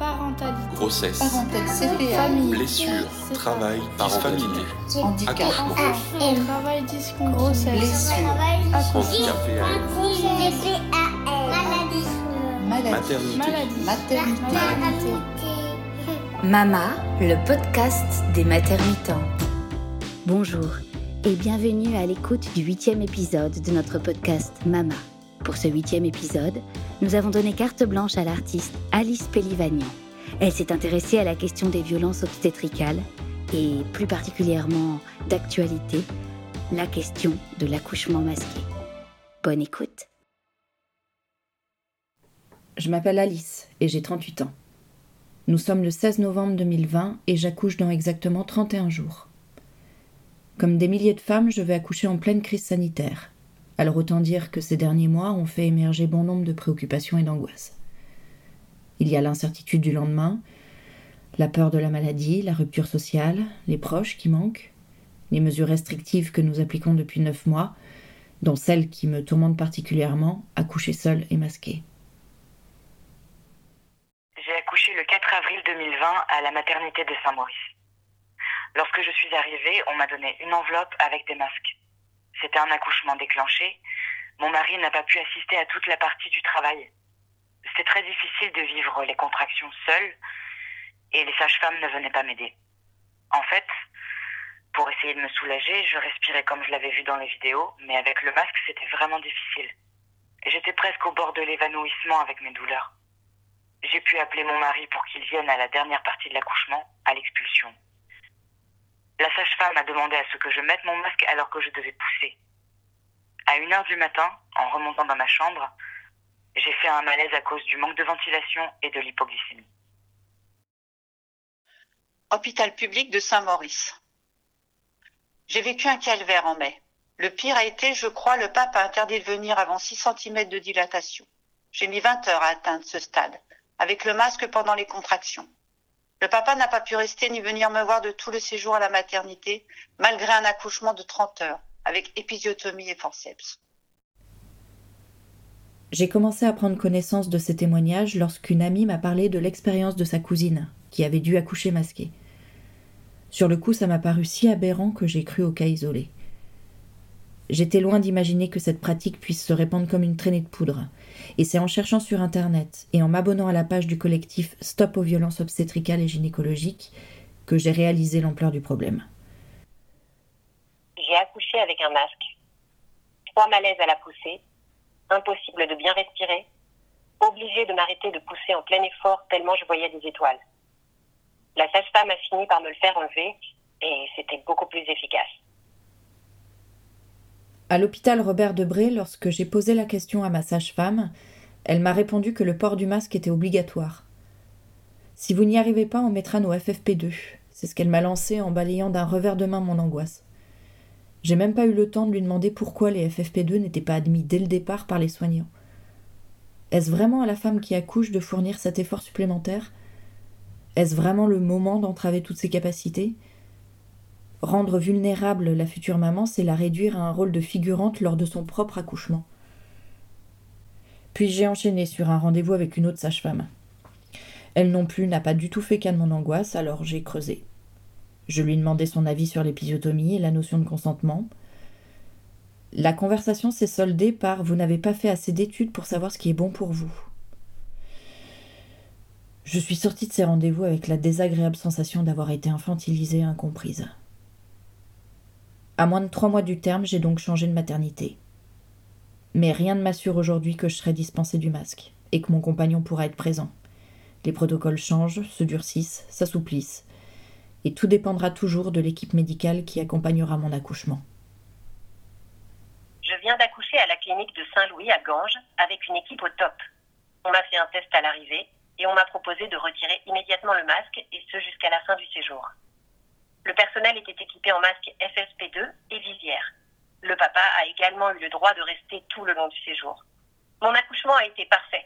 parentalité, grossesse, CPA, famille, blessures, travail, parentalité, handicap, travail discontinué, grossesse, blessure, handicap VAL, maladie, maternité. Mama, le podcast des maternitantes. Bonjour et bienvenue à l'écoute du 8e épisode de notre podcast Mama. Pour ce 8e épisode, nous avons donné carte blanche à l'artiste Alice Pelivagnan. Elle s'est intéressée à la question des violences obstétricales et plus particulièrement d'actualité, la question de l'accouchement masqué. Bonne écoute. Je m'appelle Alice et j'ai 38 ans. Nous sommes le 16 novembre 2020 et j'accouche dans exactement 31 jours. Comme des milliers de femmes, je vais accoucher en pleine crise sanitaire. Alors autant dire que ces derniers mois ont fait émerger bon nombre de préoccupations et d'angoisses. Il y a l'incertitude du lendemain, la peur de la maladie, la rupture sociale, les proches qui manquent, les mesures restrictives que nous appliquons depuis 9 mois, dont celle qui me tourmente particulièrement, accoucher seule et masquée. J'ai accouché le 4 avril 2020 à la maternité de Saint-Maurice. Lorsque je suis arrivée, on m'a donné une enveloppe avec des masques. C'était un accouchement déclenché. Mon mari n'a pas pu assister à toute la partie du travail. C'était très difficile de vivre les contractions seule et les sages-femmes ne venaient pas m'aider. En fait, pour essayer de me soulager, je respirais comme je l'avais vu dans les vidéos, mais avec le masque, c'était vraiment difficile. Et j'étais presque au bord de l'évanouissement avec mes douleurs. J'ai pu appeler mon mari pour qu'il vienne à la dernière partie de l'accouchement, à l'expulsion. La sage-femme a demandé à ce que je mette mon masque alors que je devais pousser. À 1h du matin, en remontant dans ma chambre, j'ai fait un malaise à cause du manque de ventilation et de l'hypoglycémie. Hôpital public de Saint-Maurice. J'ai vécu un calvaire en mai. Le pire a été, je crois, le pape a interdit de venir avant 6 cm de dilatation. J'ai mis 20 heures à atteindre ce stade, avec le masque pendant les contractions. Le papa n'a pas pu rester ni venir me voir de tout le séjour à la maternité, malgré un accouchement de 30 heures, avec épisiotomie et forceps. J'ai commencé à prendre connaissance de ces témoignages lorsqu'une amie m'a parlé de l'expérience de sa cousine, qui avait dû accoucher masquée. Sur le coup, ça m'a paru si aberrant que j'ai cru au cas isolé. J'étais loin d'imaginer que cette pratique puisse se répandre comme une traînée de poudre. Et c'est en cherchant sur Internet et en m'abonnant à la page du collectif Stop aux violences obstétricales et gynécologiques que j'ai réalisé l'ampleur du problème. J'ai accouché avec un masque. 3 malaises à la poussée, impossible de bien respirer, obligée de m'arrêter de pousser en plein effort tellement je voyais des étoiles. La sage-femme a fini par me le faire enlever et c'était beaucoup plus efficace. À l'hôpital Robert Debré, lorsque j'ai posé la question à ma sage-femme, elle m'a répondu que le port du masque était obligatoire. Si vous n'y arrivez pas, on mettra nos FFP2. C'est ce qu'elle m'a lancé en balayant d'un revers de main mon angoisse. J'ai même pas eu le temps de lui demander pourquoi les FFP2 n'étaient pas admis dès le départ par les soignants. Est-ce vraiment à la femme qui accouche de fournir cet effort supplémentaire ? Est-ce vraiment le moment d'entraver toutes ses capacités ? Rendre vulnérable la future maman, c'est la réduire à un rôle de figurante lors de son propre accouchement. Puis j'ai enchaîné sur un rendez-vous avec une autre sage-femme. Elle non plus n'a pas du tout fait cas de mon angoisse, alors j'ai creusé. Je lui demandai son avis sur l'épisiotomie et la notion de consentement. La conversation s'est soldée par « Vous n'avez pas fait assez d'études pour savoir ce qui est bon pour vous ». Je suis sortie de ces rendez-vous avec la désagréable sensation d'avoir été infantilisée et incomprise. À moins de 3 mois du terme, j'ai donc changé de maternité. Mais rien ne m'assure aujourd'hui que je serai dispensée du masque et que mon compagnon pourra être présent. Les protocoles changent, se durcissent, s'assouplissent. Et tout dépendra toujours de l'équipe médicale qui accompagnera mon accouchement. Je viens d'accoucher à la clinique de Saint-Louis à Ganges avec une équipe au top. On m'a fait un test à l'arrivée et on m'a proposé de retirer immédiatement le masque et ce jusqu'à la fin du séjour. Le personnel était équipé en masque FFP2 et visière. Le papa a également eu le droit de rester tout le long du séjour. Mon accouchement a été parfait.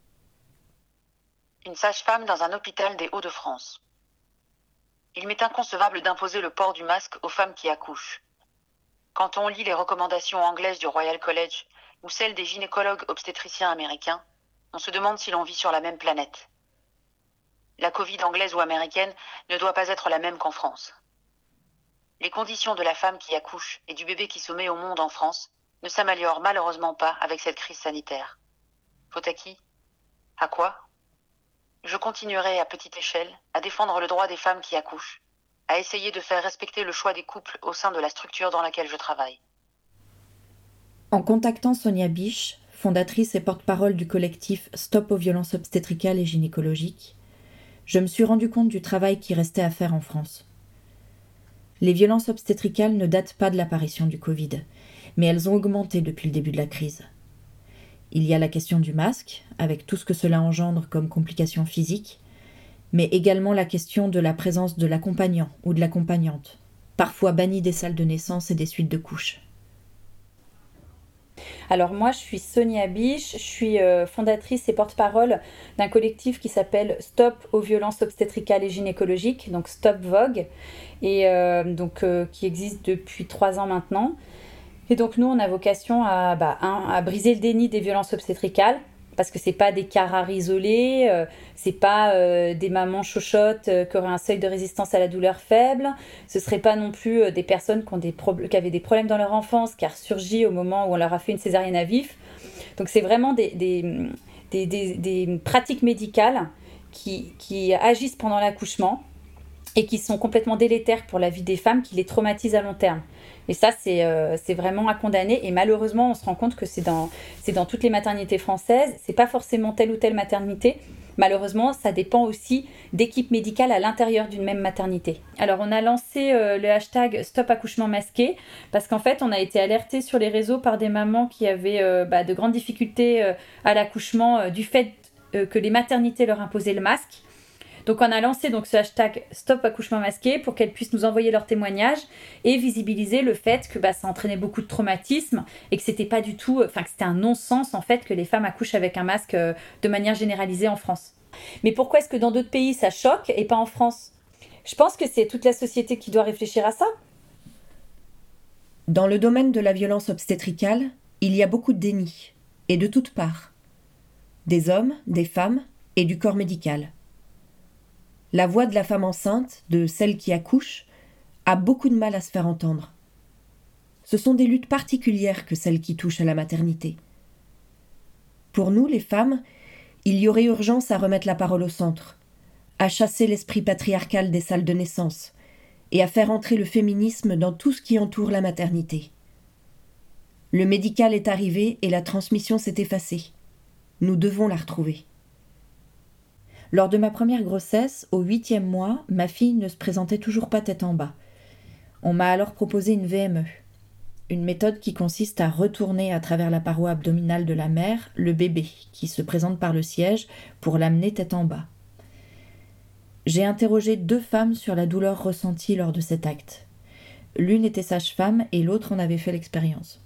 Une sage-femme dans un hôpital des Hauts-de-France. Il m'est inconcevable d'imposer le port du masque aux femmes qui accouchent. Quand on lit les recommandations anglaises du Royal College ou celles des gynécologues obstétriciens américains, on se demande si l'on vit sur la même planète. La Covid anglaise ou américaine ne doit pas être la même qu'en France. Les conditions de la femme qui accouche et du bébé qui se met au monde en France ne s'améliorent malheureusement pas avec cette crise sanitaire. Faute à qui ? À quoi ? Je continuerai à petite échelle à défendre le droit des femmes qui accouchent, à essayer de faire respecter le choix des couples au sein de la structure dans laquelle je travaille. En contactant Sonia Biche, fondatrice et porte-parole du collectif Stop aux violences obstétricales et gynécologiques, je me suis rendu compte du travail qui restait à faire en France. Les violences obstétricales ne datent pas de l'apparition du Covid, mais elles ont augmenté depuis le début de la crise. Il y a la question du masque, avec tout ce que cela engendre comme complications physiques, mais également la question de la présence de l'accompagnant ou de l'accompagnante, parfois banni des salles de naissance et des suites de couches. Alors moi, je suis Sonia Biche, je suis fondatrice et porte-parole d'un collectif qui s'appelle Stop aux violences obstétricales et gynécologiques, donc Stop Vogue, et qui existe depuis 3 ans maintenant. Et donc nous, on a vocation à briser le déni des violences obstétricales, parce que c'est pas des cas rares isolés, c'est pas des mamans chochottes qui auraient un seuil de résistance à la douleur faible, ce serait pas non plus des personnes qui avaient des problèmes dans leur enfance, qui a ressurgi au moment où on leur a fait une césarienne à vif. Donc c'est vraiment des pratiques médicales qui agissent pendant l'accouchement et qui sont complètement délétères pour la vie des femmes, qui les traumatisent à long terme. Et ça, c'est vraiment à condamner. Et malheureusement, on se rend compte que c'est dans toutes les maternités françaises. C'est pas forcément telle ou telle maternité. Malheureusement, ça dépend aussi d'équipes médicales à l'intérieur d'une même maternité. Alors, on a lancé le hashtag Stop accouchement masqué parce qu'en fait, on a été alertés sur les réseaux par des mamans qui avaient de grandes difficultés à l'accouchement du fait que les maternités leur imposaient le masque. Donc on a lancé ce hashtag Stop accouchement masqué pour qu'elles puissent nous envoyer leurs témoignages et visibiliser le fait que ça entraînait beaucoup de traumatisme et que c'était pas du tout, que c'était un non-sens en fait que les femmes accouchent avec un masque de manière généralisée en France. Mais pourquoi est-ce que dans d'autres pays ça choque et pas en France ? Je pense que c'est toute la société qui doit réfléchir à ça. Dans le domaine de la violence obstétricale, il y a beaucoup de déni, et de toutes parts. Des hommes, des femmes et du corps médical. La voix de la femme enceinte, de celle qui accouche, a beaucoup de mal à se faire entendre. Ce sont des luttes particulières que celles qui touchent à la maternité. Pour nous, les femmes, il y aurait urgence à remettre la parole au centre, à chasser l'esprit patriarcal des salles de naissance et à faire entrer le féminisme dans tout ce qui entoure la maternité. Le médical est arrivé et la transmission s'est effacée. Nous devons la retrouver. Lors de ma première grossesse, au 8e mois, ma fille ne se présentait toujours pas tête en bas. On m'a alors proposé une VME, une méthode qui consiste à retourner à travers la paroi abdominale de la mère le bébé qui se présente par le siège pour l'amener tête en bas. J'ai interrogé 2 femmes sur la douleur ressentie lors de cet acte. L'une était sage-femme et l'autre en avait fait l'expérience.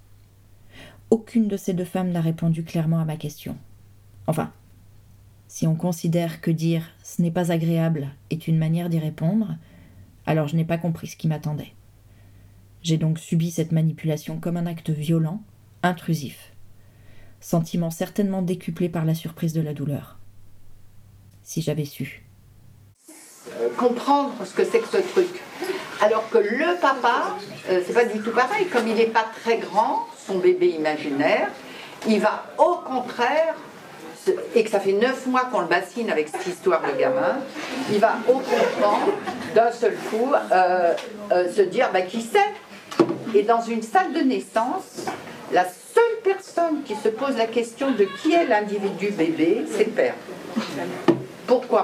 Aucune de ces 2 femmes n'a répondu clairement à ma question. Enfin, si on considère que dire « ce n'est pas agréable » est une manière d'y répondre, alors je n'ai pas compris ce qui m'attendait. J'ai donc subi cette manipulation comme un acte violent, intrusif. Sentiment certainement décuplé par la surprise de la douleur. Si j'avais su. Comprendre ce que c'est que ce truc. Alors que le papa, c'est pas du tout pareil. Comme il n'est pas très grand, son bébé imaginaire, il va au contraire... et que ça fait 9 mois qu'on le bassine avec cette histoire de gamin, il va au contraire, d'un seul coup, se dire qui sait. Et dans une salle de naissance, la seule personne qui se pose la question de qui est l'individu bébé, c'est le père. Pourquoi ?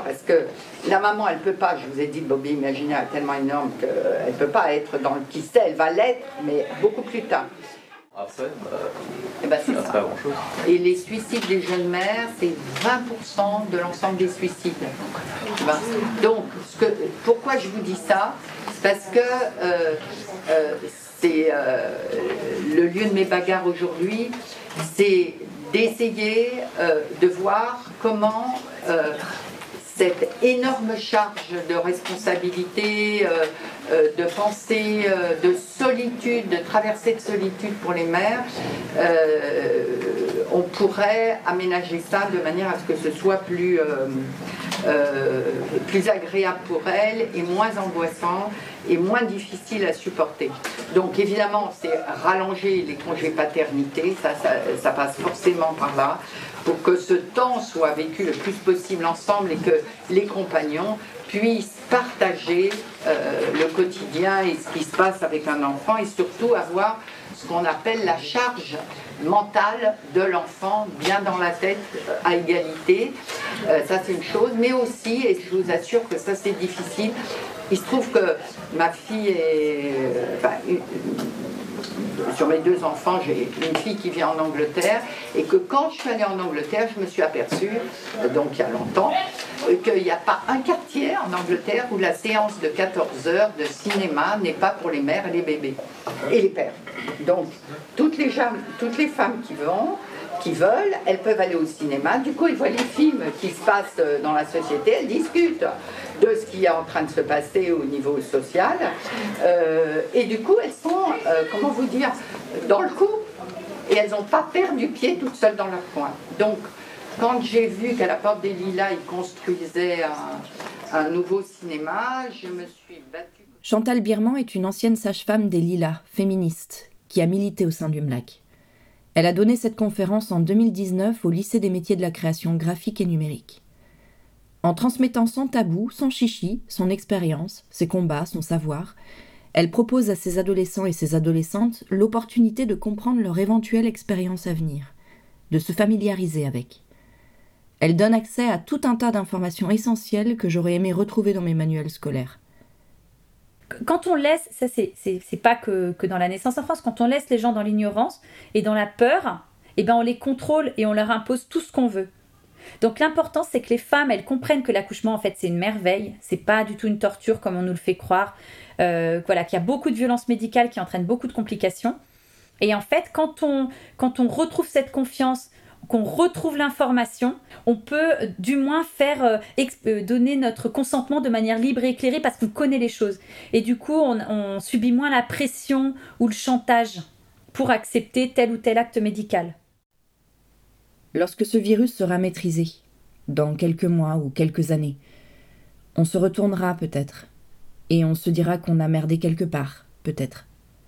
Parce que la maman, elle ne peut pas, je vous ai dit, le bébé imaginaire est tellement énorme qu'elle ne peut pas être dans le qui sait, elle va l'être, mais beaucoup plus tard. Après, c'est ça. pas grand-chose. Et les suicides des jeunes mères, c'est 20% de l'ensemble des suicides. Donc, pourquoi je vous dis ça ? C'est parce que c'est le lieu de mes bagarres aujourd'hui, c'est d'essayer de voir comment cette énorme charge de responsabilité, de pensée, de solitude, de traversée de solitude pour les mères, on pourrait aménager ça de manière à ce que ce soit plus plus agréable pour elle et moins angoissant et moins difficile à supporter. Donc évidemment, c'est rallonger les congés paternité, ça passe forcément par là, pour que ce temps soit vécu le plus possible ensemble et que les compagnons puissent partager le quotidien et ce qui se passe avec un enfant et surtout avoir ce qu'on appelle la charge mentale de l'enfant bien dans la tête à égalité. Ça c'est une chose, mais aussi, et je vous assure que ça c'est difficile, il se trouve que ma fille est... sur mes 2 enfants, j'ai une fille qui vit en Angleterre et que quand je suis allée en Angleterre, je me suis aperçue, donc il y a longtemps, qu'il n'y a pas un quartier en Angleterre où la séance de 14 heures de cinéma n'est pas pour les mères et les bébés et les pères. Donc toutes les femmes qui veulent, elles peuvent aller au cinéma. Du coup, ils voient les films qui se passent dans la société, elles discutent de ce qui est en train de se passer au niveau social. Et du coup, elles sont, comment vous dire, dans le coup. Et elles n'ont pas perdu pied toutes seules dans leur coin. Donc, quand j'ai vu qu'à la Porte des Lilas, ils construisaient un nouveau cinéma, je me suis battue. Chantal Birman est une ancienne sage-femme des Lilas, féministe, qui a milité au sein du MLAC. Elle a donné cette conférence en 2019 au lycée des métiers de la création graphique et numérique. En transmettant sans tabou, sans chichi, son expérience, ses combats, son savoir, elle propose à ses adolescents et ses adolescentes l'opportunité de comprendre leur éventuelle expérience à venir, de se familiariser avec. Elle donne accès à tout un tas d'informations essentielles que j'aurais aimé retrouver dans mes manuels scolaires. Quand on laisse, ça c'est pas que dans la naissance en France, quand on laisse les gens dans l'ignorance et dans la peur, on les contrôle et on leur impose tout ce qu'on veut. Donc l'important c'est que les femmes, elles comprennent que l'accouchement en fait c'est une merveille, c'est pas du tout une torture comme on nous le fait croire, qu'il y a beaucoup de violences médicales qui entraînent beaucoup de complications. Et en fait, quand on retrouve cette confiance, qu'on retrouve l'information, on peut du moins faire donner notre consentement de manière libre et éclairée parce qu'on connaît les choses. Et du coup, on subit moins la pression ou le chantage pour accepter tel ou tel acte médical. Lorsque ce virus sera maîtrisé, dans quelques mois ou quelques années, on se retournera peut-être, et on se dira qu'on a merdé quelque part, peut-être.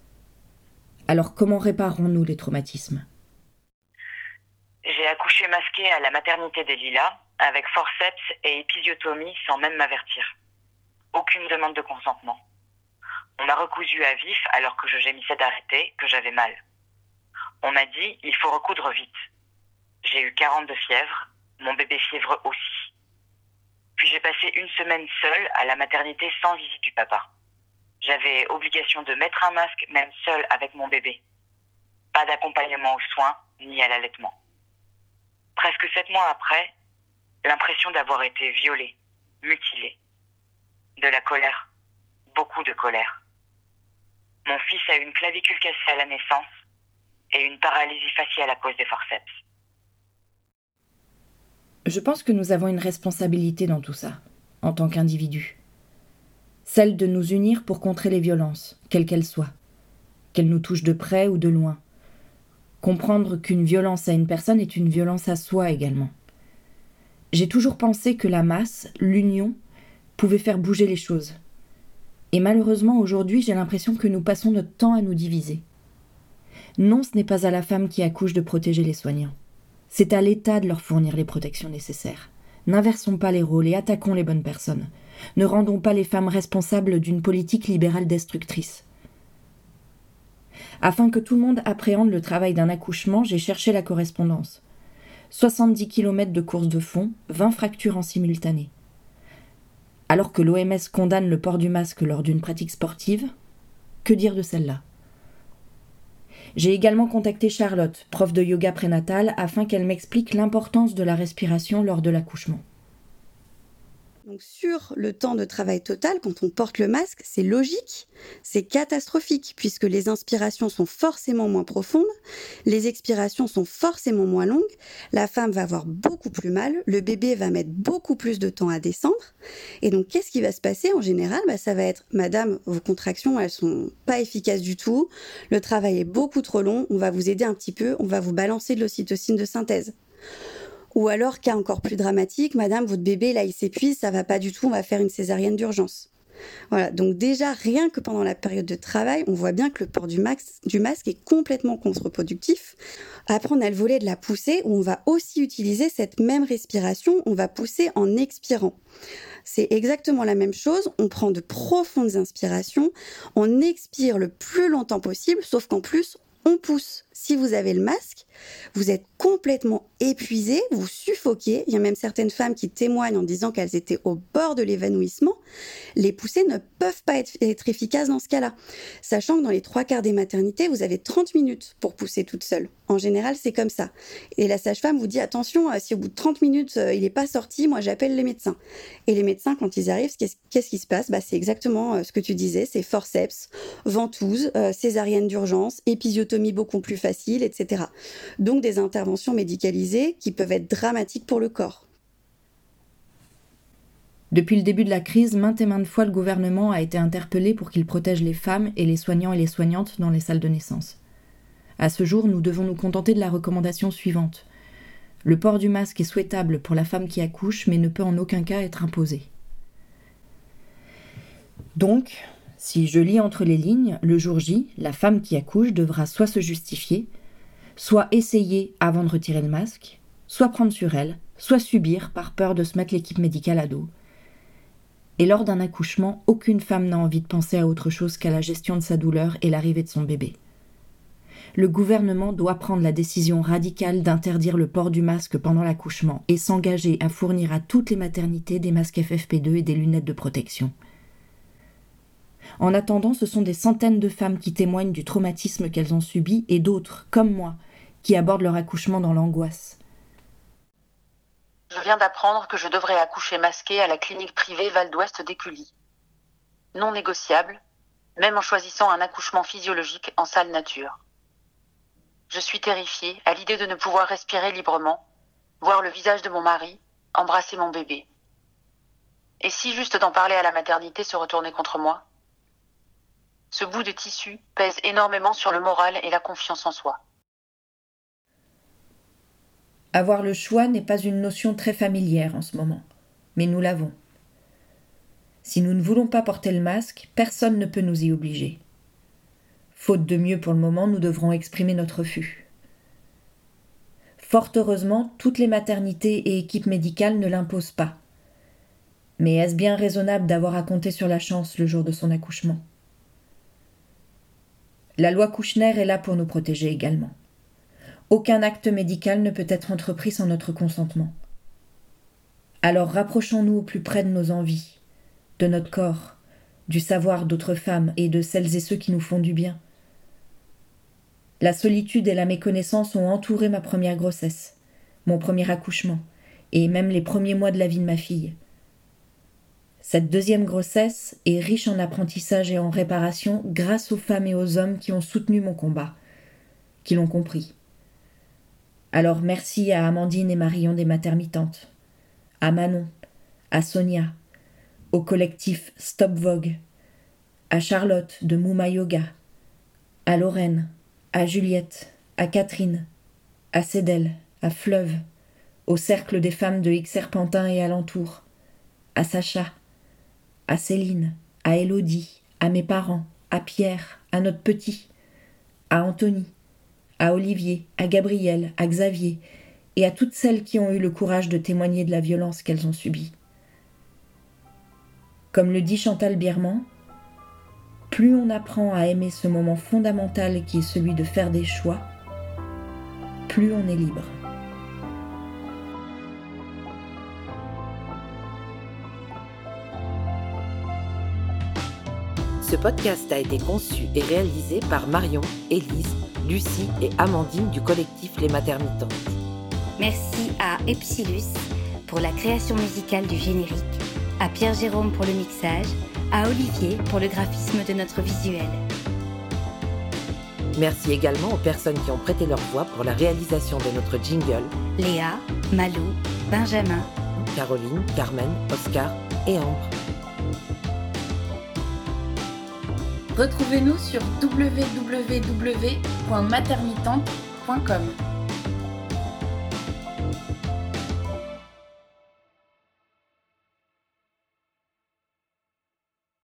Alors comment réparons-nous les traumatismes ? J'ai accouché masquée à la maternité des Lilas, avec forceps et épisiotomie sans même m'avertir. Aucune demande de consentement. On m'a recousu à vif alors que je gémissais d'arrêter, que j'avais mal. On m'a dit « il faut recoudre vite ». J'ai eu 40 de fièvre, mon bébé fièvre aussi. Puis j'ai passé une semaine seule à la maternité sans visite du papa. J'avais obligation de mettre un masque, même seule avec mon bébé. Pas d'accompagnement aux soins, ni à l'allaitement. Presque 7 mois après, l'impression d'avoir été violée, mutilée. De la colère, beaucoup de colère. Mon fils a eu une clavicule cassée à la naissance et une paralysie faciale à cause des forceps. Je pense que nous avons une responsabilité dans tout ça, en tant qu'individus. Celle de nous unir pour contrer les violences, quelles qu'elles soient, qu'elles nous touchent de près ou de loin. Comprendre qu'une violence à une personne est une violence à soi également. J'ai toujours pensé que la masse, l'union, pouvait faire bouger les choses. Et malheureusement, aujourd'hui, j'ai l'impression que nous passons notre temps à nous diviser. Non, ce n'est pas à la femme qui accouche de protéger les soignants. C'est à l'État de leur fournir les protections nécessaires. N'inversons pas les rôles et attaquons les bonnes personnes. Ne rendons pas les femmes responsables d'une politique libérale destructrice. Afin que tout le monde appréhende le travail d'un accouchement, j'ai cherché la correspondance. 70 km de course de fond, 20 fractures en simultané. Alors que l'OMS condamne le port du masque lors d'une pratique sportive, que dire de celle-là ? J'ai également contacté Charlotte, prof de yoga prénatal, afin qu'elle m'explique l'importance de la respiration lors de l'accouchement. Donc sur le temps de travail total, quand on porte le masque, c'est logique, c'est catastrophique, puisque les inspirations sont forcément moins profondes, les expirations sont forcément moins longues, la femme va avoir beaucoup plus mal, le bébé va mettre beaucoup plus de temps à descendre, et donc qu'est-ce qui va se passer en général ? Ça va être « Madame, vos contractions, elles sont pas efficaces du tout, le travail est beaucoup trop long, on va vous aider un petit peu, on va vous balancer de l'ocytocine de synthèse ». Ou alors, cas encore plus dramatique, madame, votre bébé, là, il s'épuise, ça va pas du tout, on va faire une césarienne d'urgence. Voilà, donc déjà, rien que pendant la période de travail, on voit bien que le port du masque est complètement contre-productif. Après, on a le volet de la poussée où on va aussi utiliser cette même respiration, on va pousser en expirant. C'est exactement la même chose, on prend de profondes inspirations, on expire le plus longtemps possible, sauf qu'en plus, on pousse. Si vous avez le masque, vous êtes complètement épuisé, vous suffoquez. Il y a même certaines femmes qui témoignent en disant qu'elles étaient au bord de l'évanouissement. Les poussées ne peuvent pas être efficaces dans ce cas-là. Sachant que dans les 3/4 des maternités, vous avez 30 minutes pour pousser toute seule. En général, c'est comme ça. Et la sage-femme vous dit, attention, si au bout de 30 minutes, il n'est pas sorti, moi j'appelle les médecins. Et les médecins, quand ils arrivent, qu'est-ce qui se passe ? C'est exactement ce que tu disais, c'est forceps, ventouse, césarienne d'urgence, épisiotomie beaucoup plus facile, etc. Donc des interventions médicalisées qui peuvent être dramatiques pour le corps. Depuis le début de la crise, maintes et maintes fois, le gouvernement a été interpellé pour qu'il protège les femmes et les soignants et les soignantes dans les salles de naissance. À ce jour, nous devons nous contenter de la recommandation suivante. Le port du masque est souhaitable pour la femme qui accouche, mais ne peut en aucun cas être imposé. Donc, si je lis entre les lignes, le jour J, la femme qui accouche devra soit se justifier, soit essayer avant de retirer le masque, soit prendre sur elle, soit subir par peur de se mettre l'équipe médicale à dos. Et lors d'un accouchement, aucune femme n'a envie de penser à autre chose qu'à la gestion de sa douleur et l'arrivée de son bébé. Le gouvernement doit prendre la décision radicale d'interdire le port du masque pendant l'accouchement et s'engager à fournir à toutes les maternités des masques FFP2 et des lunettes de protection. En attendant, ce sont des centaines de femmes qui témoignent du traumatisme qu'elles ont subi et d'autres, comme moi, qui abordent leur accouchement dans l'angoisse. Je viens d'apprendre que je devrais accoucher masquée à la clinique privée Val d'Ouest d'Écully. Non négociable, même en choisissant un accouchement physiologique en salle nature. Je suis terrifiée à l'idée de ne pouvoir respirer librement, voir le visage de mon mari, embrasser mon bébé. Et si juste d'en parler à la maternité se retournait contre moi ? Ce bout de tissu pèse énormément sur le moral et la confiance en soi. Avoir le choix n'est pas une notion très familière en ce moment, mais nous l'avons. Si nous ne voulons pas porter le masque, personne ne peut nous y obliger. Faute de mieux pour le moment, nous devrons exprimer notre refus. Fort heureusement, toutes les maternités et équipes médicales ne l'imposent pas. Mais est-ce bien raisonnable d'avoir à compter sur la chance le jour de son accouchement ? La loi Kouchner est là pour nous protéger également. Aucun acte médical ne peut être entrepris sans notre consentement. Alors rapprochons-nous au plus près de nos envies, de notre corps, du savoir d'autres femmes et de celles et ceux qui nous font du bien. La solitude et la méconnaissance ont entouré ma première grossesse, mon premier accouchement, et même les premiers mois de la vie de ma fille. Cette deuxième grossesse est riche en apprentissage et en réparation grâce aux femmes et aux hommes qui ont soutenu mon combat, qui l'ont compris. Alors merci à Amandine et Marion des Matermitantes, à Manon, à Sonia, au collectif Stop Vogue, à Charlotte de Mouma Yoga, à Lorraine, à Juliette, à Catherine, à Cédelle, à Fleuve, au cercle des femmes de Aix-Serpentin et alentour, à Sacha, à Céline, à Élodie, à mes parents, à Pierre, à notre petit, à Anthony, à Olivier, à Gabriel, à Xavier, et à toutes celles qui ont eu le courage de témoigner de la violence qu'elles ont subie. Comme le dit Chantal Biermann, plus on apprend à aimer ce moment fondamental qui est celui de faire des choix, plus on est libre. Ce podcast a été conçu et réalisé par Marion, Élise, Lucie et Amandine du collectif Les Matermitantes. Merci à Epsilus pour la création musicale du générique, à Pierre-Jérôme pour le mixage, à Olivier pour le graphisme de notre visuel. Merci également aux personnes qui ont prêté leur voix pour la réalisation de notre jingle. Léa, Malou, Benjamin, Caroline, Carmen, Oscar et Ambre. Retrouvez-nous sur www.matermitante.com.